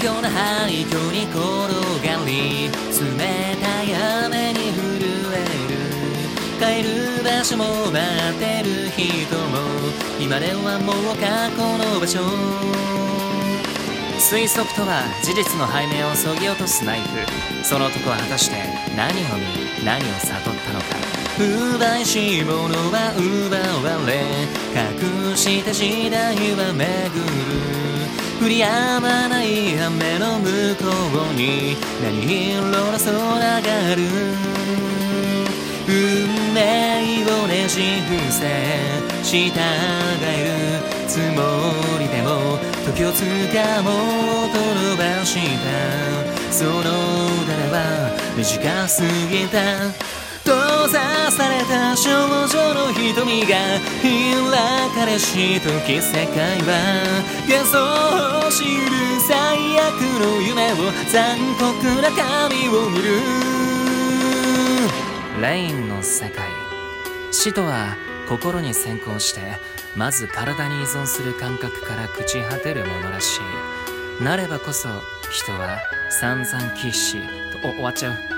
虚な廃墟に転がり、冷たい雨に震える。帰る場所も待ってる人も、今ではもう過去の場所。推測とは事実の背面を削ぎ落とすナイフ。その男は果たして何を見、何を悟ったのか。不買し物は奪われ、隠した時代は巡る。降り止まない雨の向こうに何色の空がある。運命をねじ伏せ従えるつもりでも、時を掴もうと伸ばしたその柄は短すぎた。閉ざされた少女の瞳が開かれし時、世界は幻想を知る最悪の夢を、残酷な神を見る。レインの世界。死とは心に先行してまず体に依存する感覚から朽ち果てるものらしい。なればこそ人は散々喫しと終わっちゃう。